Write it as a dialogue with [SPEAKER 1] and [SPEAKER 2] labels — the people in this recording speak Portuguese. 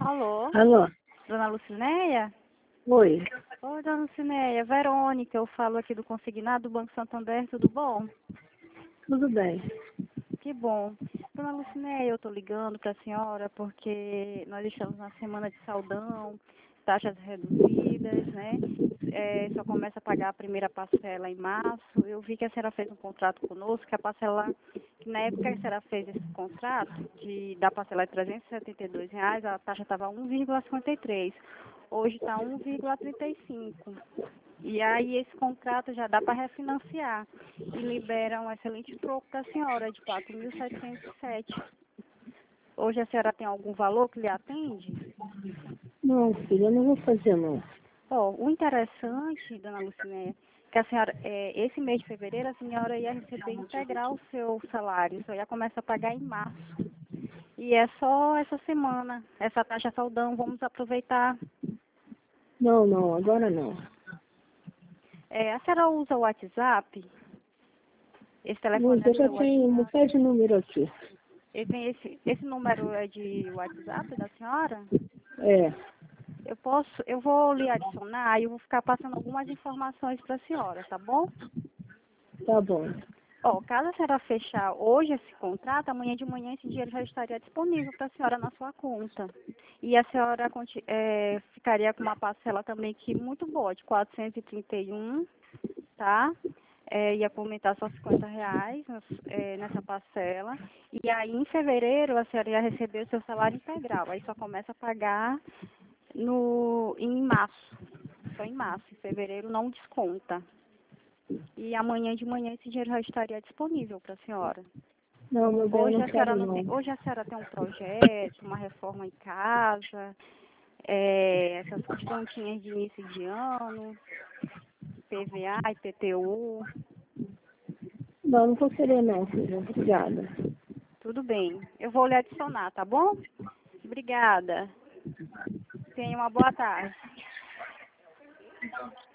[SPEAKER 1] Alô,
[SPEAKER 2] Alô?
[SPEAKER 1] dona Lucinéia?
[SPEAKER 2] Oi,
[SPEAKER 1] Oi, dona Lucinéia, Verônica, eu falo aqui do Consignado do Banco Santander, tudo bom?
[SPEAKER 2] tudo bem?
[SPEAKER 1] Que bom. Dona Lucinéia, eu estou ligando para a senhora porque nós estamos na semana de saudão, taxas reduzidas, né? Só começa a pagar a primeira parcela em março. Eu vi que a senhora fez um contrato conosco, que a parcela, que na época que a senhora fez esse contrato, da parcela de R$ 372, a taxa estava 1,53. Hoje está 1,35. E aí esse contrato já dá para refinanciar. E libera um excelente troco para a senhora de 4.707. Hoje a senhora tem algum valor que lhe atende?
[SPEAKER 2] Não, filha, eu não vou fazer não.
[SPEAKER 1] O interessante, dona Lucinéia, que a senhora, esse mês de fevereiro, a senhora ia receber integral o seu salário, só ia começar a pagar em março. E é só essa semana, essa taxa saudão, vamos aproveitar.
[SPEAKER 2] Não, agora não.
[SPEAKER 1] A senhora usa o WhatsApp? Esse telefone
[SPEAKER 2] Mas
[SPEAKER 1] é
[SPEAKER 2] eu já
[SPEAKER 1] seu
[SPEAKER 2] tenho um
[SPEAKER 1] WhatsApp?
[SPEAKER 2] bocado de número aqui.
[SPEAKER 1] Esse número é de WhatsApp da senhora?
[SPEAKER 2] É,
[SPEAKER 1] Eu vou lhe adicionar e eu vou ficar passando algumas informações para a senhora, tá bom?
[SPEAKER 2] tá bom.
[SPEAKER 1] Caso a senhora fechar hoje esse contrato, amanhã de manhã esse dinheiro já estaria disponível para a senhora na sua conta. E a senhora ficaria com uma parcela também que muito boa, de 431, tá? Ia aumentar só R$ 50 nessa parcela. E aí, em fevereiro, a senhora ia receber o seu salário integral. Aí só começa a pagar em março. Só em março. Em fevereiro não desconta. E amanhã de manhã esse dinheiro já estaria disponível para a senhora.
[SPEAKER 2] Não, meu bem, eu
[SPEAKER 1] Hoje
[SPEAKER 2] não
[SPEAKER 1] a senhora
[SPEAKER 2] quero
[SPEAKER 1] não tem.
[SPEAKER 2] não.
[SPEAKER 1] Hoje a senhora tem um projeto, uma reforma em casa, essas descontinhas de início de ano, PVA, IPTU.
[SPEAKER 2] Não vou querer não, filha. Obrigada.
[SPEAKER 1] Tudo bem. Eu vou lhe adicionar, tá bom? Obrigada. Tenha uma boa tarde.